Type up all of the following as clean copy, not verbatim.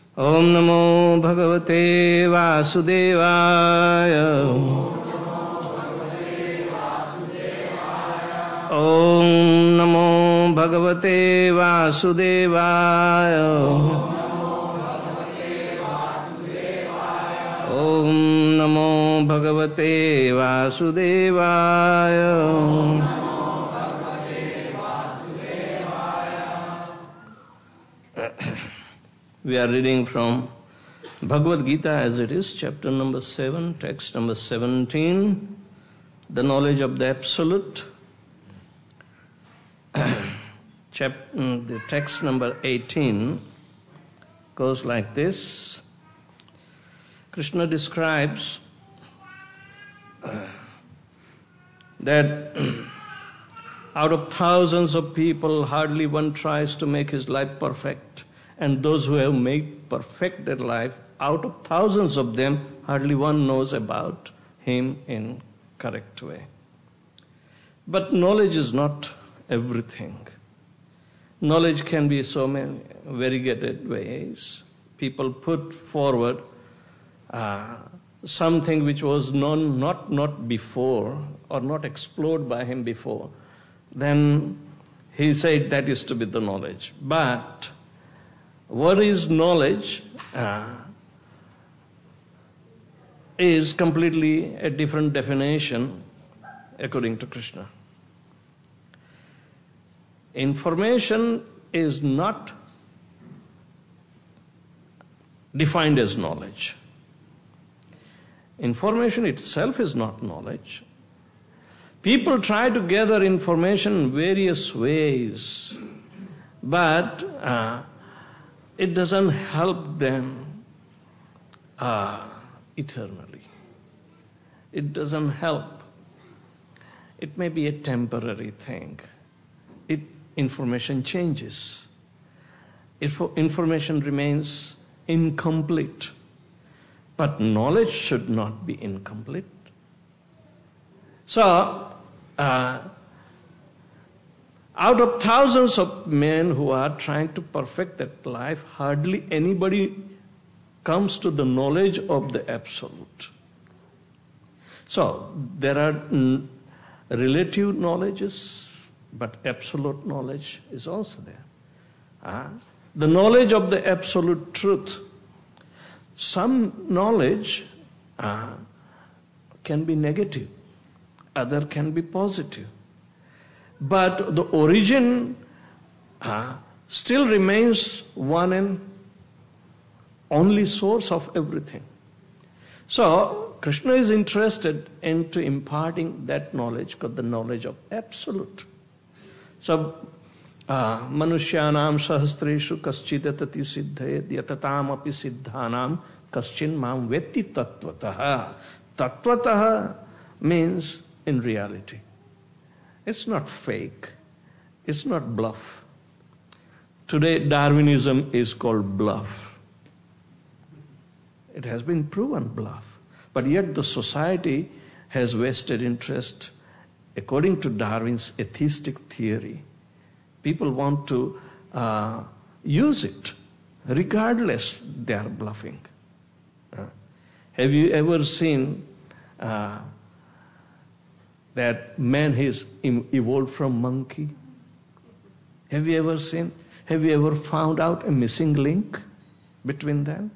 Om Namo Bhagavate Vasudevaya. Om Namo Bhagavate Vasudevaya. Om Namo Bhagavate Vasudevaya. We are reading from Bhagavad Gita as it is, chapter number 7, text number 17, the knowledge of the Absolute. The text number 18 goes like this. Krishna describes that out of thousands of people, hardly one tries to make his life perfect. And those who have made perfect their life, out of thousands of them, hardly one knows about him in correct way. But knowledge is not everything. Knowledge can be so many variegated ways. People put forward something which was known not before or not explored by him before. Then he said that is to be the knowledge. But what is knowledge is completely a different definition according to Krishna. Information is not defined as knowledge. Information itself is not knowledge. People try to gather information in various ways, but it doesn't help them eternally. It doesn't help. It may be a temporary thing. Information changes. Information remains incomplete. But knowledge should not be incomplete. So, out of thousands of men who are trying to perfect that life, hardly anybody comes to the knowledge of the Absolute. So, there are relative knowledges, but absolute knowledge is also there. The knowledge of the Absolute Truth. Some knowledge can be negative, other can be positive. But the origin still remains one and only source of everything. So, Krishna is interested into imparting that knowledge called the knowledge of Absolute. So, Manushyanam sahastreshu kaschidetati siddhe dyatatam api siddhanam kaschin mam vetti tattvataha. Tattvataha means in reality. It's not fake. It's not bluff. Today, Darwinism is called bluff. It has been proven bluff. But yet the society has vested interest according to Darwin's atheistic theory. People want to use it. Regardless, they are bluffing. Have you ever seen that man has evolved from monkey? Have you ever seen? Have you ever found out a missing link between them?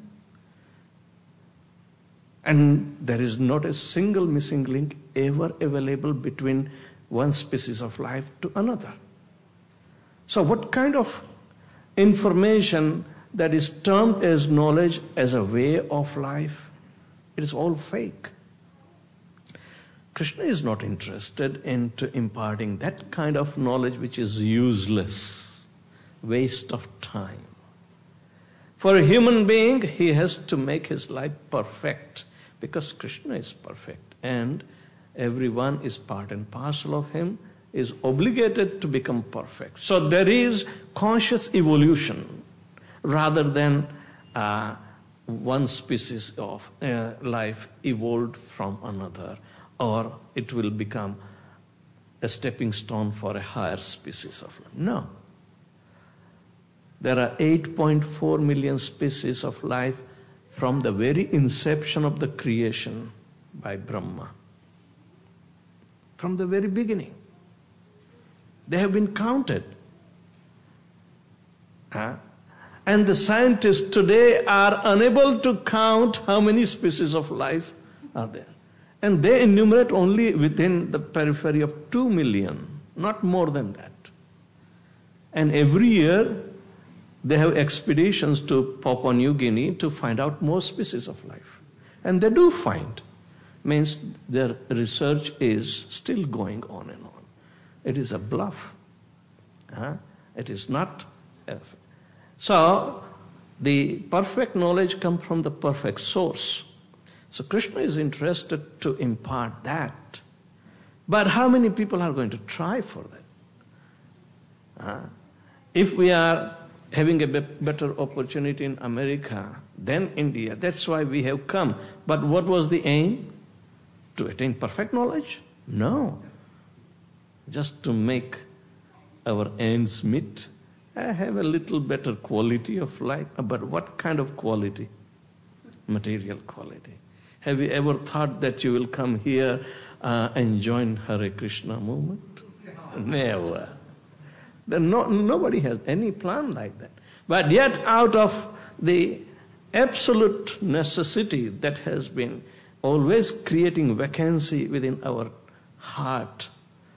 And there is not a single missing link ever available between one species of life to another. So what kind of information that is termed as knowledge as a way of life? It is all fake. Krishna is not interested in imparting that kind of knowledge which is useless, waste of time. For a human being, he has to make his life perfect because Krishna is perfect and everyone is part and parcel of him, is obligated to become perfect. So there is conscious evolution rather than one species of life evolved from another, or it will become a stepping stone for a higher species of life. No. There are 8.4 million species of life from the very inception of the creation by Brahma. From the very beginning. They have been counted. And the scientists today are unable to count how many species of life are there. And they enumerate only within the periphery of 2 million, not more than that. And every year, they have expeditions to Papua New Guinea to find out more species of life. And they do find. Means their research is still going on and on. It is a bluff. It is not. So, the perfect knowledge comes from the perfect source. So Krishna is interested to impart that. But how many people are going to try for that? If we are having a better opportunity in America than India, that's why we have come. But what was the aim? To attain perfect knowledge? No. Just to make our ends meet. I have a little better quality of life. But what kind of quality? Material quality. Have you ever thought that you will come here and join Hare Krishna movement? Never. Nobody has any plan like that. But yet out of the absolute necessity that has been always creating vacancy within our heart,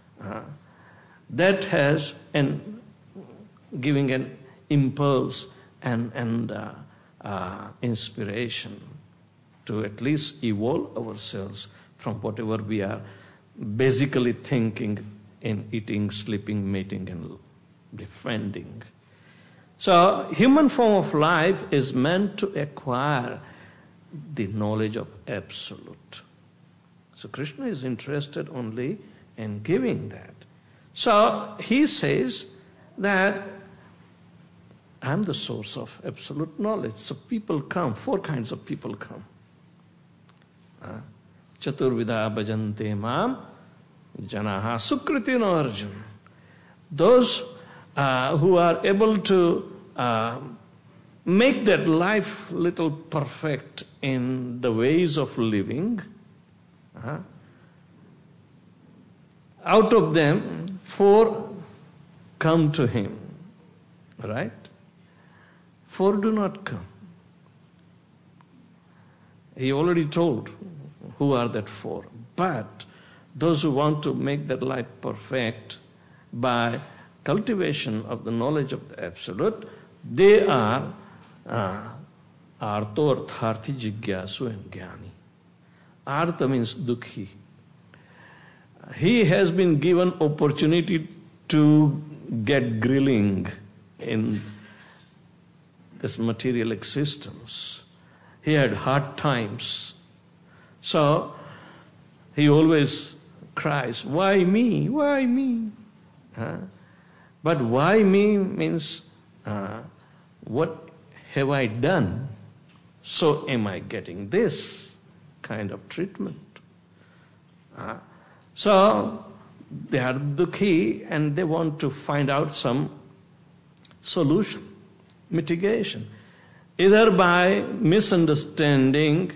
that has giving an impulse and inspiration to at least evolve ourselves from whatever we are basically thinking in eating, sleeping, mating, and defending. So, human form of life is meant to acquire the knowledge of Absolute. So, Krishna is interested only in giving that. So, he says that I am the source of absolute knowledge. So, people come, 4 kinds of people come. Chaturvida bhajante mam janaha sukritino arjun. Those who are able to make that life little perfect in the ways of living, out of them 4 come to him, right? 4 do not come. He already told who are that 4. But those who want to make their life perfect by cultivation of the knowledge of the Absolute, they are artho artharthi jigyasu and jnani. Artha means dukhi. He has been given opportunity to get grilling in this material existence. He had hard times. So he always cries, why me? Why me? But why me means, what have I done? So am I getting this kind of treatment? So they are dukhi and they want to find out some solution, mitigation, either by misunderstanding,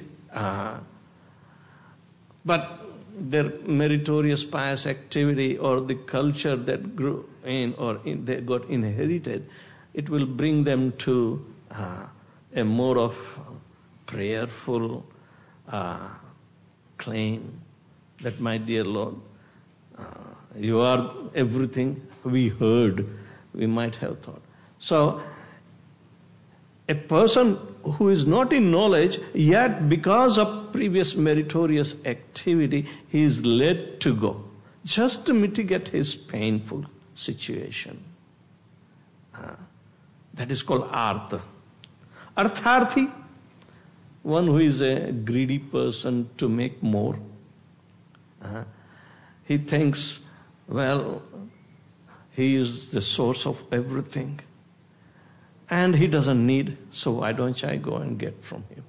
but their meritorious pious activity or the culture that grew in or they got inherited, it will bring them to a more of prayerful claim that, my dear Lord, you are everything we heard, we might have thought. So, a person who is not in knowledge, yet because of previous meritorious activity, he is led to go, just to mitigate his painful situation. That is called artha. Artharthi, one who is a greedy person to make more. He thinks, well, he is the source of everything. And he doesn't need, so why don't I go and get from him?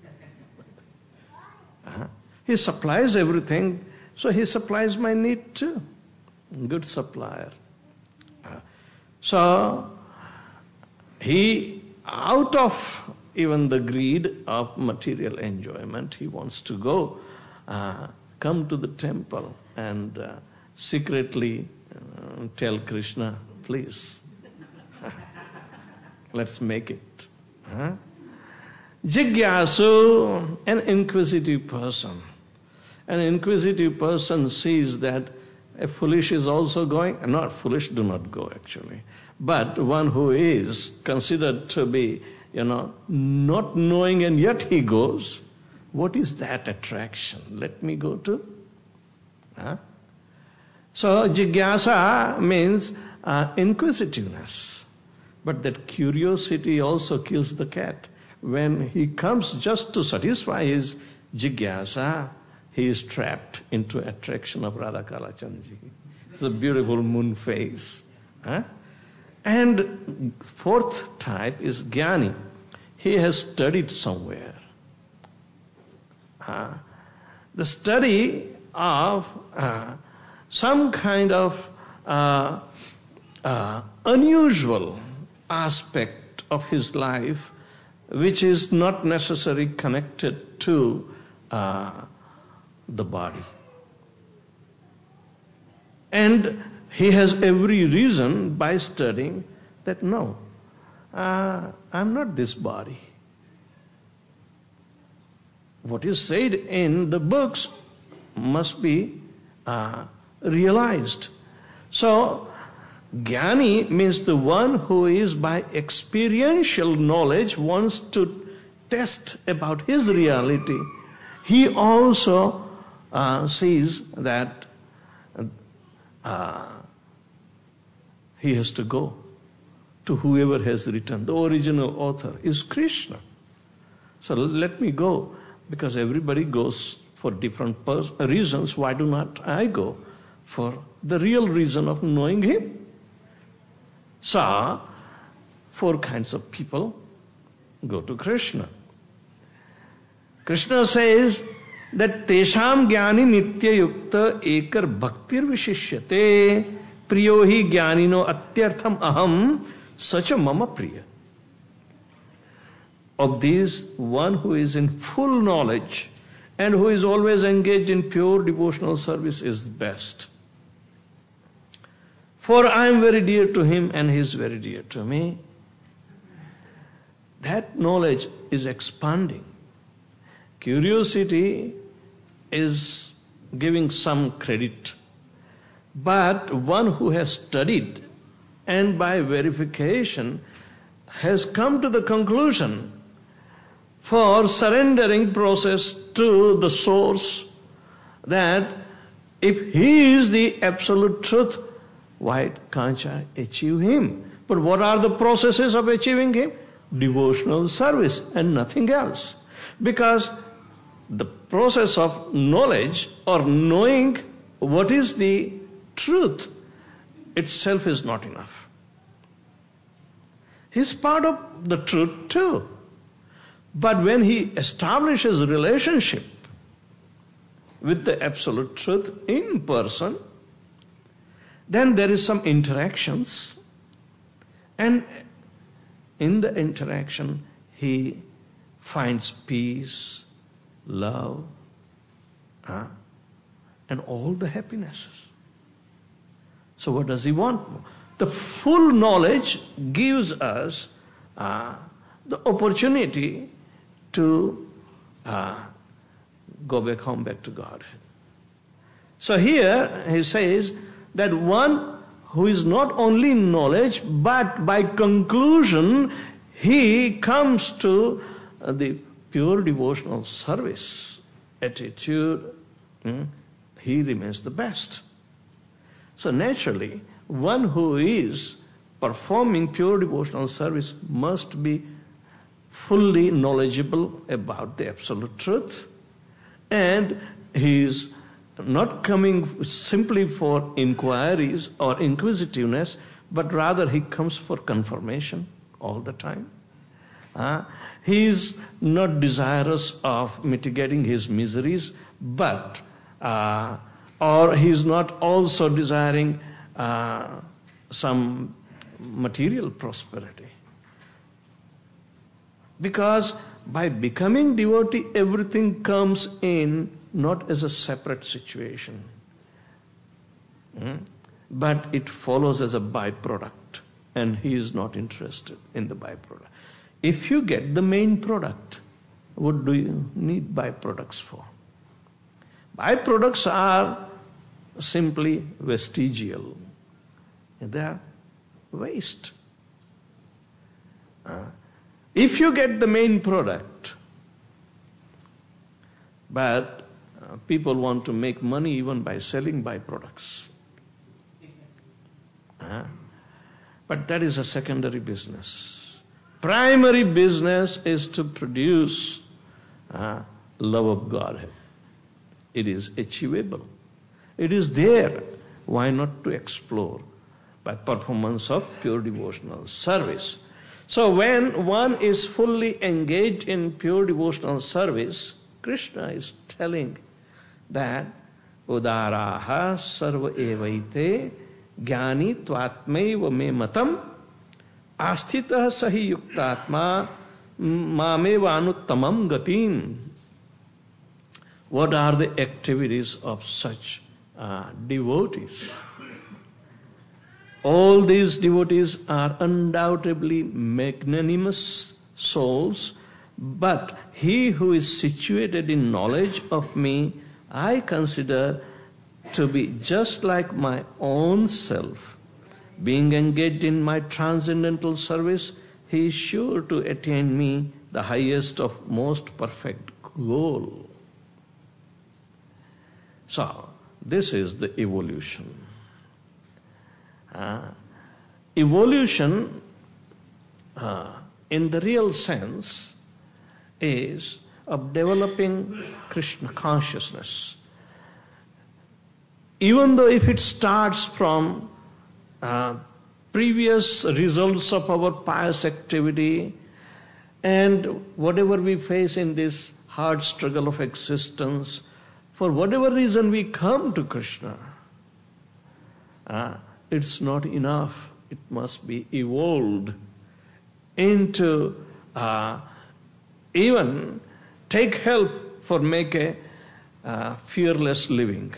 He supplies everything, so he supplies my need too. Good supplier. So He, out of even the greed of material enjoyment, he wants to go, come to the temple and secretly tell Krishna, please, let's make it. Jigyasu, an inquisitive person. An inquisitive person sees that a foolish is also going, not foolish, do not go actually, but one who is considered to be, not knowing and yet he goes. What is that attraction? Let me go to. So jigyasa means inquisitiveness. But that curiosity also kills the cat. When he comes just to satisfy his jigyasa, he is trapped into attraction of Radha Kalachandji. It's a beautiful moon face. And fourth type is Jnani. He has studied somewhere. The study of some kind of unusual aspect of his life which is not necessarily connected to the body. And he has every reason by studying that no, I'm not this body. What is said in the books must be realized. So, Jnani means the one who is by experiential knowledge wants to test about his reality. He also sees that he has to go to whoever has written. The original author is Krishna. So let me go, because everybody goes for different reasons. Why do not I go for the real reason of knowing him? So, 4 kinds of people go to Krishna. Krishna says that Tesham Jnani Nitya Yukta Ekar Bhaktir Vishishyate Priyo hi Jnanino Atyartham Aham Sacha Mama Priya. Of these, one who is in full knowledge and who is always engaged in pure devotional service is best. For I am very dear to him and he is very dear to me. That knowledge is expanding. Curiosity is giving some credit. But one who has studied and by verification has come to the conclusion for surrendering process to the source that if he is the absolute truth, why can't I achieve him? But what are the processes of achieving him? Devotional service and nothing else. Because the process of knowledge or knowing what is the truth itself is not enough. He's part of the truth too. But when he establishes a relationship with the absolute truth in person, then there is some interactions, and in the interaction he finds peace, love, and all the happinesses. So what does he want? The full knowledge gives us the opportunity to go back home, back to Godhead. So here he says that one who is not only knowledge, but by conclusion, he comes to the pure devotional service attitude, he remains the best. So naturally, one who is performing pure devotional service must be fully knowledgeable about the absolute truth, and he is not coming simply for inquiries or inquisitiveness, but rather he comes for confirmation all the time. He is not desirous of mitigating his miseries, but or he is not also desiring some material prosperity. Because by becoming devotee, everything comes in not as a separate situation, but it follows as a byproduct, and he is not interested in the byproduct. If you get the main product, what do you need byproducts for? Byproducts are simply vestigial. They are waste. If you get the main product, but people want to make money even by selling byproducts. But that is a secondary business. Primary business is to produce love of Godhead. It is achievable. It is there. Why not to explore by performance of pure devotional service? So when one is fully engaged in pure devotional service, Krishna is telling that udaraha sarva evaite jnani tvatmaiva me matam asthitah sahi yuktatma mameva anuttamam gatim. What are the activities of such devotees? All these devotees are undoubtedly magnanimous souls, but he who is situated in knowledge of me, I consider to be just like my own self. Being engaged in my transcendental service, he is sure to attain me, the highest of most perfect goal. So, this is the evolution. Evolution, in the real sense, is of developing Krishna consciousness. Even though if it starts from previous results of our pious activity and whatever we face in this hard struggle of existence, for whatever reason we come to Krishna, it's not enough. It must be evolved into even take help for make a fearless living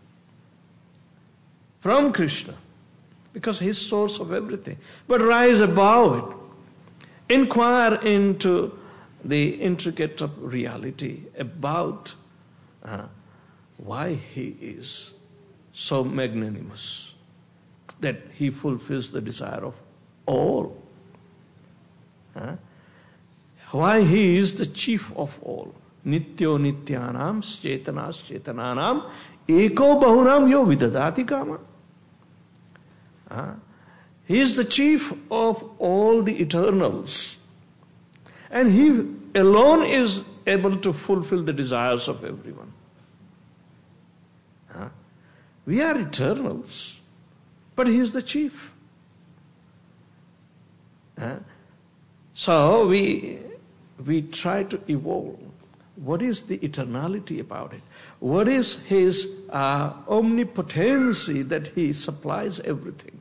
from Krishna, because He is source of everything. But rise above it. Inquire into the intricate of reality about why He is so magnanimous, that He fulfills the desire of all. Why He is the chief of all. Nityo nityanam chetanas chetananam eko bahunam yo vidadati kama. He is the chief of all the eternals. And He alone is able to fulfill the desires of everyone. We are eternals, but He is the chief. So we try to evolve. What is the eternality about it? What is His omnipotency that He supplies everything?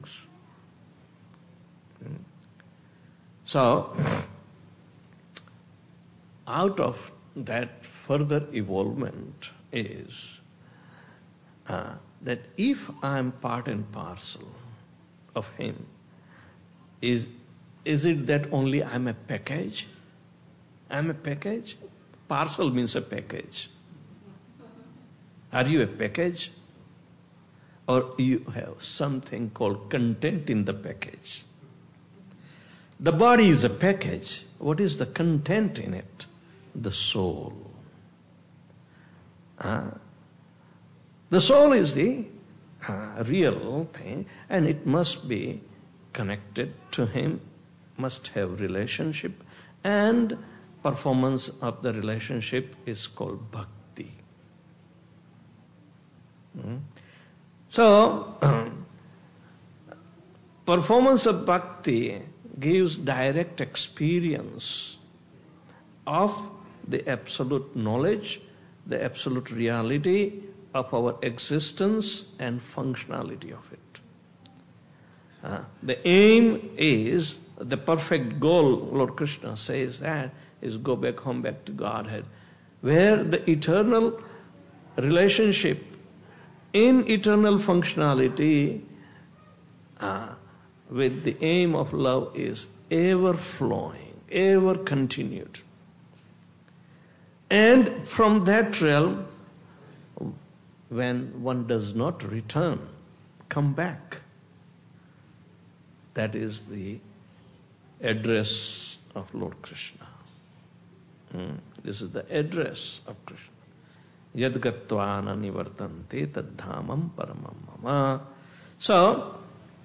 So, out of that further evolvement is that if I am part and parcel of Him, is it that only I am a package? I am a package? Parcel means a package. Are you a package? Or you have something called content in the package? The body is a package. What is the content in it? The soul. The soul is the real thing, and it must be connected to Him, must have relationship, and performance of the relationship is called bhakti. So, performance of bhakti gives direct experience of the absolute knowledge, the absolute reality of our existence and functionality of it. The aim is, the perfect goal, Lord Krishna says that, is go back home, back to Godhead, where the eternal relationship in eternal functionality with the aim of love is ever flowing, ever continued. And from that realm, when one does not return, come back, that is the address of Lord Krishna. This is the address of Krishna. Yad gatvana nivartante taddhamam paramam mama. So,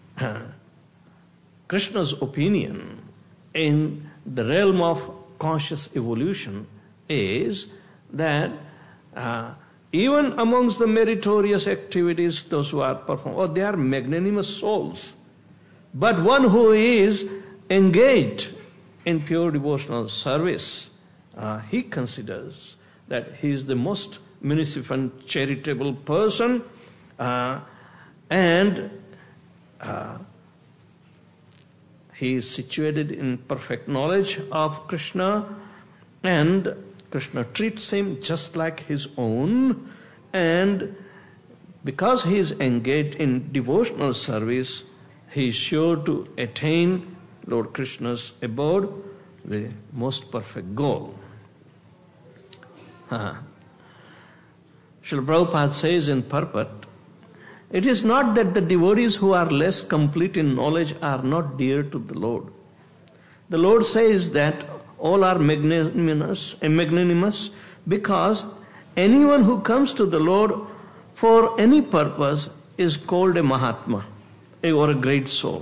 Krishna's opinion in the realm of conscious evolution is that even amongst the meritorious activities, those who are performing, they are magnanimous souls. But one who is engaged in pure devotional service, he considers that he is the most munificent, charitable person, and he is situated in perfect knowledge of Krishna, and Krishna treats him just like his own, and because he is engaged in devotional service, he is sure to attain Lord Krishna's abode, the most perfect goal. Srila Prabhupada says in Purport, it is not that the devotees who are less complete in knowledge are not dear to the Lord. The Lord says that all are magnanimous because anyone who comes to the Lord for any purpose is called a Mahatma, or a great soul.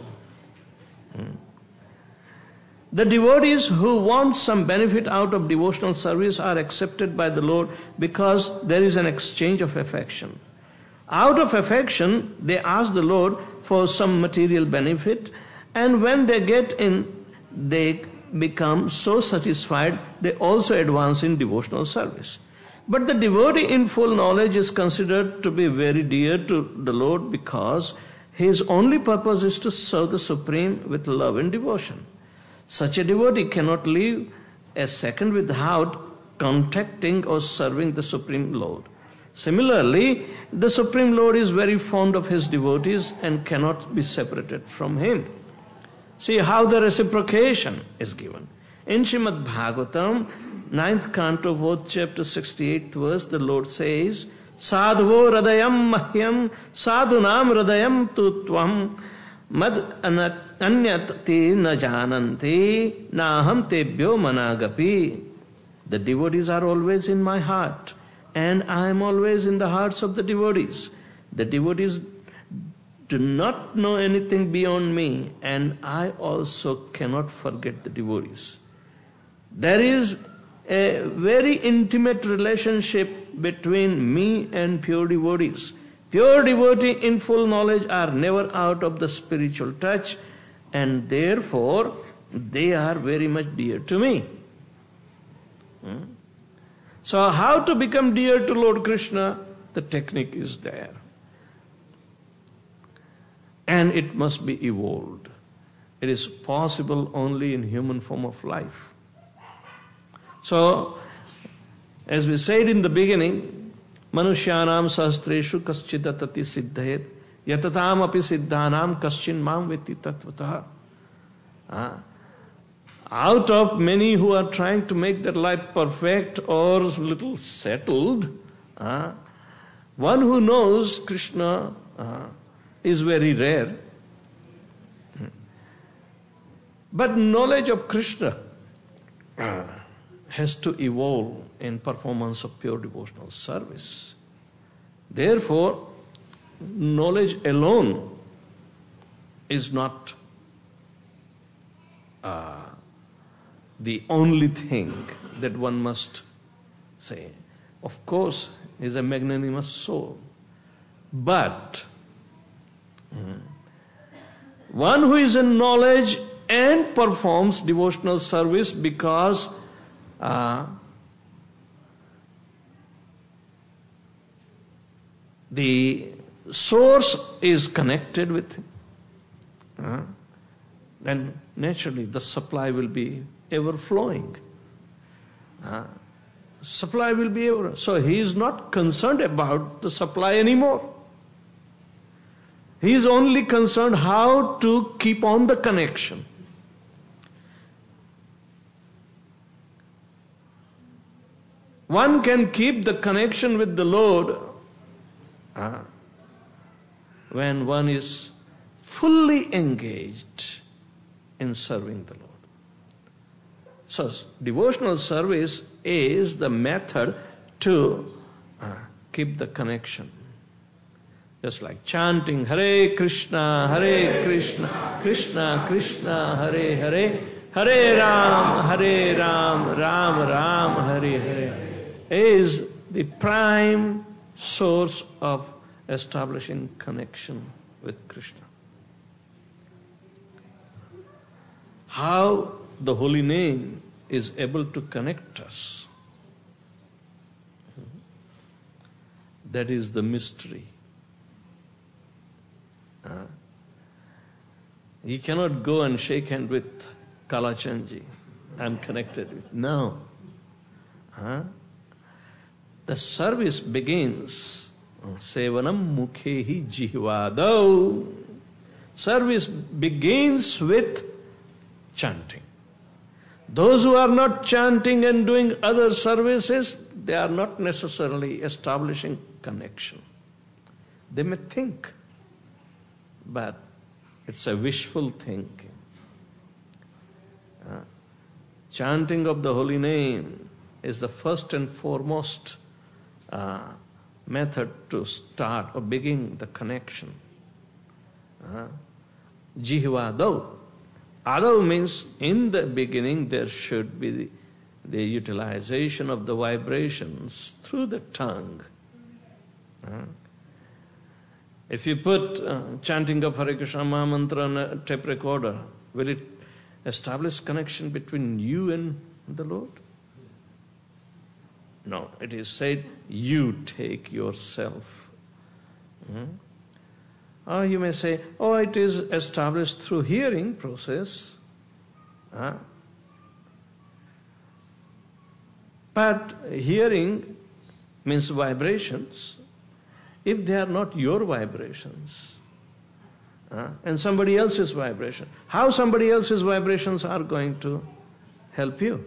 The devotees who want some benefit out of devotional service are accepted by the Lord because there is an exchange of affection. Out of affection, they ask the Lord for some material benefit, and when they get in, they become so satisfied, they also advance in devotional service. But the devotee in full knowledge is considered to be very dear to the Lord because his only purpose is to serve the Supreme with love and devotion. Such a devotee cannot live a second without contacting or serving the Supreme Lord. Similarly, the Supreme Lord is very fond of his devotees and cannot be separated from him. See how the reciprocation is given. In Srimad Bhagavatam, 9th canto, 4th chapter, 68th verse, the Lord says, Sadhavo radayam mahyam sadhunam radayam tu tvam mad anyat te na jananti naham tebhyo managapi. The devotees are always in my heart, and I am always in the hearts of the devotees. The devotees do not know anything beyond me, and I also cannot forget the devotees. There is a very intimate relationship between me and pure devotees. Pure devotee in full knowledge are never out of the spiritual touch, and therefore they are very much dear to me. So how to become dear to Lord Krishna? The technique is there. And it must be evolved. It is possible only in human form of life. So, as we said in the beginning, Manushyanam sahastreshu kaschidatati siddhayet yatatam api siddhanam kaschin mam veti tattvataha. Out of many who are trying to make their life perfect or little settled, one who knows Krishna is very rare. But knowledge of Krishna has to evolve in performance of pure devotional service. Therefore, knowledge alone is not the only thing that one must say. Of course, he is a magnanimous soul. But one who is in knowledge and performs devotional service because the source is connected with him, then naturally the supply will be ever flowing. supply will be ever. So he is not concerned about the supply anymore. He is only concerned how to keep on the connection. One can keep the connection with the Lord when one is fully engaged in serving the Lord. So devotional service is the method to keep the connection. Just like chanting Hare Krishna, Krishna Krishna, Hare Hare, Hare Ram, Ram Ram, Hare Hare, is the prime source of establishing connection with Krishna. How the holy name is able to connect us, that is the mystery. You cannot go and shake hand with Kalachandji. I'm connected with. No. The service begins. Sevanam mukhehi jihvadau. Service begins with chanting. Those who are not chanting and doing other services, they are not necessarily establishing connection. They may think, but it's a wishful thinking. Chanting of the holy name is the first and foremost method to start or begin the connection. Jihvadau. Adau means in the beginning there should be the utilization of the vibrations through the tongue. If you put chanting of Hare Krishna Maha Mantra on a tape recorder, will it establish connection between you and the Lord? No, it is said, you take yourself. Or you may say, oh, it is established through hearing process. But hearing means vibrations. If they are not your vibrations, and somebody else's vibration, how somebody else's vibrations are going to help you?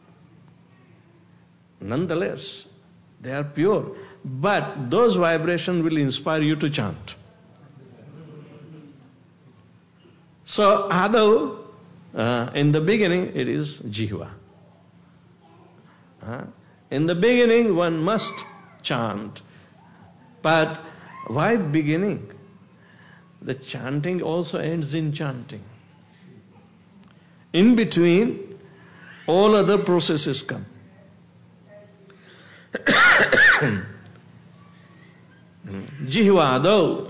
Nonetheless, they are pure. But those vibrations will inspire you to chant. So, Adau, in the beginning, it is Jihva. In the beginning, one must chant. But why beginning? The chanting also ends in chanting. In between, all other processes come. Jihvadau.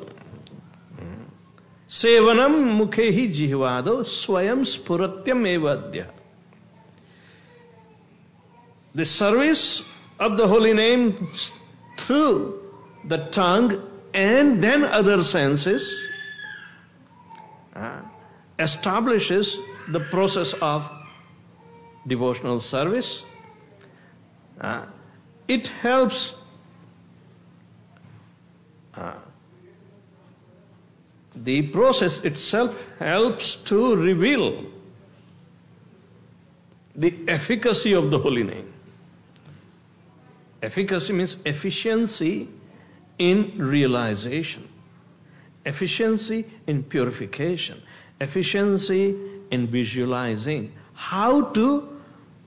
Sevanam mukhehi jihvadau swayam spuratyam evadya. The service of the holy name through the tongue and then other senses establishes the process of devotional service. It helps the process itself helps to reveal the efficacy of the holy name. Efficacy means efficiency in realization, efficiency in purification, efficiency in visualizing how to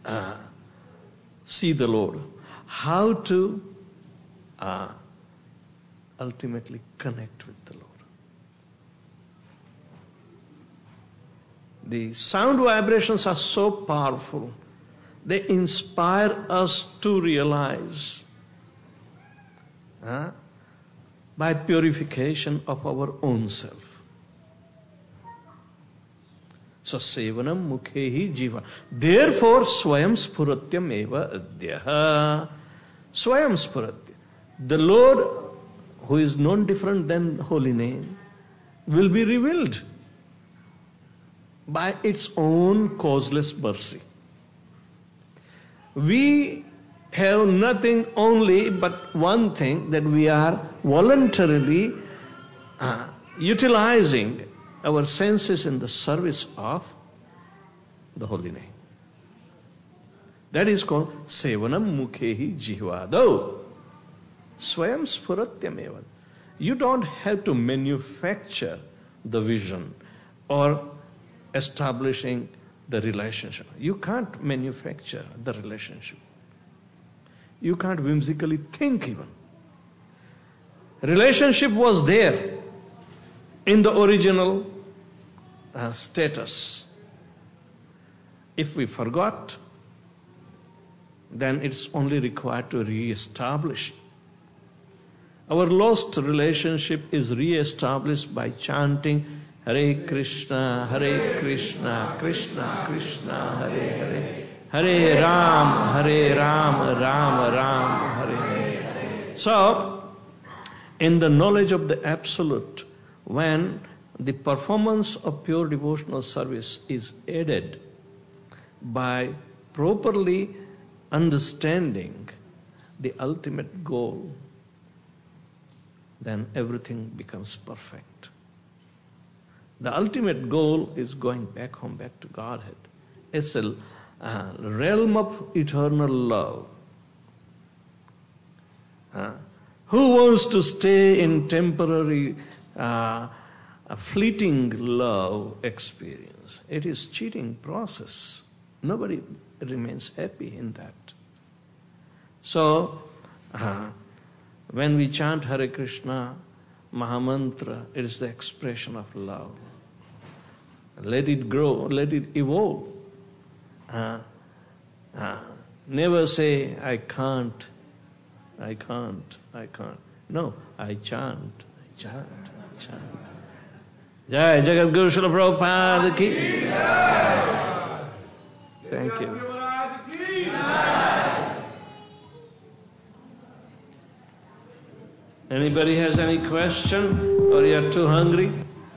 see the Lord, how to ultimately connect with the Lord. The sound vibrations are so powerful, they inspire us to realize by purification of our own self. So, sevanam mukhehi jiva. Therefore, swayam spuratyam eva adyaha. Swayam spuratya. The Lord, who is none different than the holy name, will be revealed by its own causeless mercy. we have nothing only but one thing, that we are voluntarily utilizing our senses in the service of the holy name. That is called Sevanam Mukhehi Jihvado. Swayam Spuratyamevan. You don't have to manufacture the vision or establishing the relationship. You can't manufacture the relationship. You can't whimsically think even. Relationship was there in the original status. If we forgot, then it's only required to re-establish. Our lost relationship is re-established by chanting Hare Krishna, Krishna Krishna, Hare Hare, Hare Ram, Ram Ram, Hare Hare. So, in the knowledge of the Absolute, when the performance of pure devotional service is aided by properly understanding the ultimate goal, then everything becomes perfect. The ultimate goal is going back home, back to Godhead. It's a realm of eternal love. Who wants to stay in temporary, fleeting love experience? It is cheating process. Nobody remains happy in that. So, when we chant Hare Krishna Mahamantra, it is the expression of love. Let it grow, let it evolve. Never say, I can't. No, I chant. Jai Jagat Guru Srila Prabhupada ki. Thank you. Anybody has any question, or you are too hungry?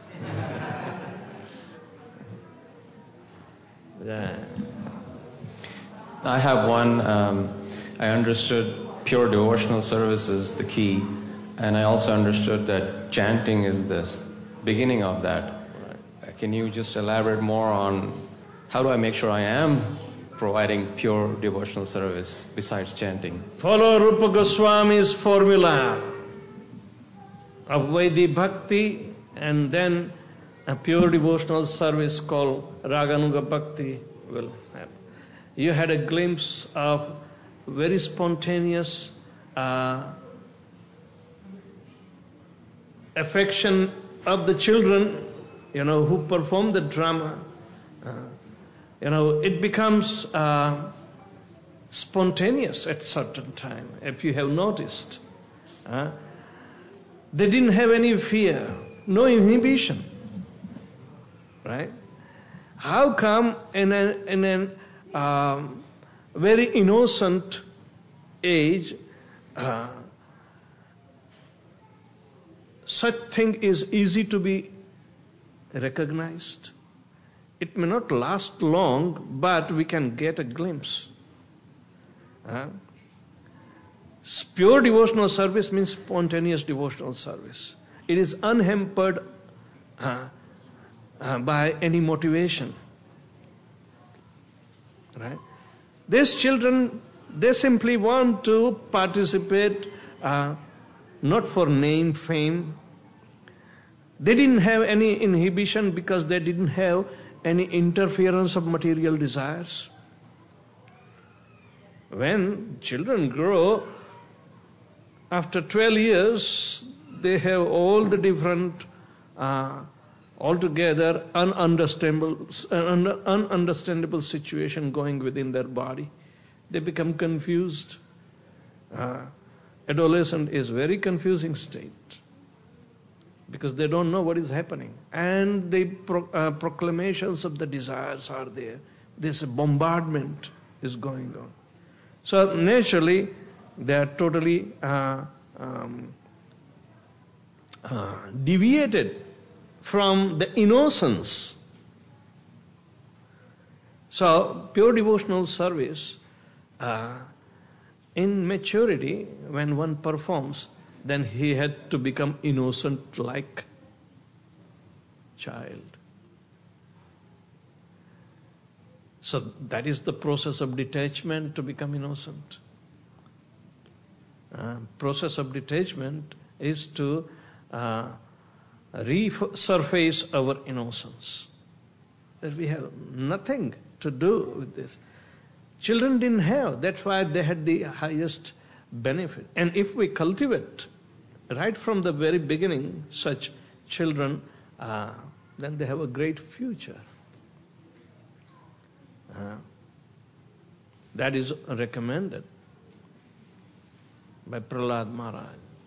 Yeah. I have one. I understood pure devotional service is the key, and I also understood that chanting is the beginning of that. Can you just elaborate more on how do I make sure I am providing pure devotional service besides chanting? Follow Rupa Goswami's formula of Vaidhi Bhakti, and then a pure devotional service called Raganuga Bhakti will happen. You had a glimpse of very spontaneous affection of the children, who perform the drama. It becomes spontaneous at certain time, if you have noticed. They didn't have any fear, no inhibition, right? How come in a very innocent age, such thing is easy to be recognized? It may not last long, but we can get a glimpse. Pure devotional service means spontaneous devotional service. It is unhampered by any motivation. Right? These children, they simply want to participate, not for name, fame. They didn't have any inhibition because they didn't have any interference of material desires. When children grow, after 12 years, they have all the different, altogether ununderstandable situation going within their body. They become confused. Adolescent is very confusing state because they don't know what is happening. And the proclamations of the desires are there. This bombardment is going on. So naturally, they are totally deviated from the innocence. So, pure devotional service in maturity, when one performs, then he had to become innocent like child. So that is the process of detachment, to become innocent. Process of detachment is to resurface our innocence. That we have nothing to do with this. Children didn't have, that's why they had the highest benefit. And if we cultivate right from the very beginning such children, then they have a great future. That is recommended by Prahlad Maharaj.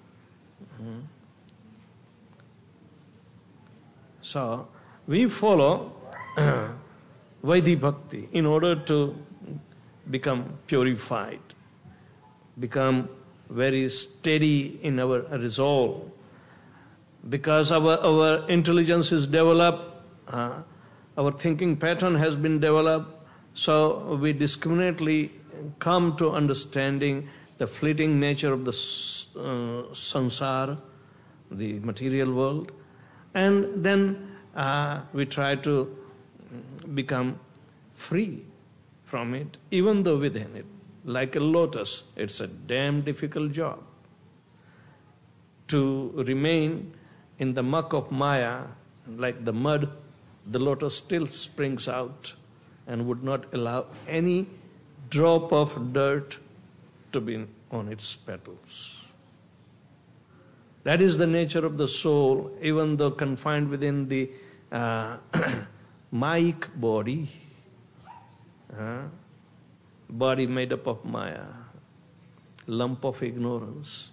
So we follow Vaidhi Bhakti in order to become purified, become very steady in our resolve. Because our intelligence is developed, our thinking pattern has been developed, so we discriminately come to understanding the fleeting nature of the sansara, the material world, and then we try to become free from it, even though within it. Like a lotus, it's a damn difficult job. To remain in the muck of Maya, like the mud, the lotus still springs out and would not allow any drop of dirt to be on its petals. That is the nature of the soul, even though confined within the Mayic body, body made up of Maya, lump of ignorance.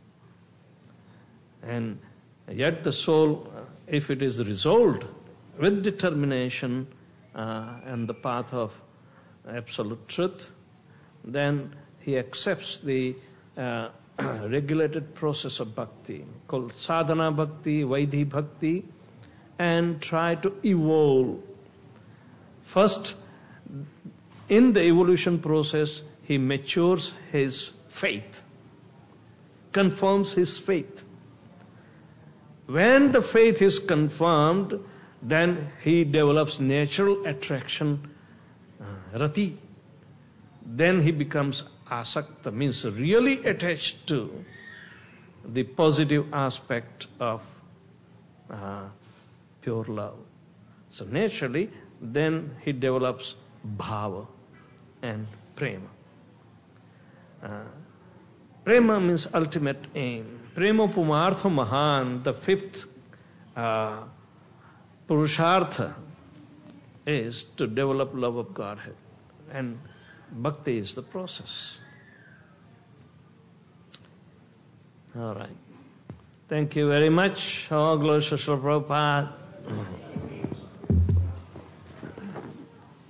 And yet the soul, if it is resolved with determination and the path of absolute truth, then he accepts the regulated process of bhakti called sadhana bhakti, vaidhi bhakti, and try to evolve. First, in the evolution process, he matures his faith, confirms his faith. When the faith is confirmed, then he develops natural attraction, rati. Then he becomes asakta, means really attached to the positive aspect of pure love. So naturally, then he develops bhava and prema. Prema means ultimate aim. Prema pumartha mahan, the fifth purushartha is to develop love of Godhead. And bhakti is the process. All right. Thank you very much. All glory to Srila Prabhupada.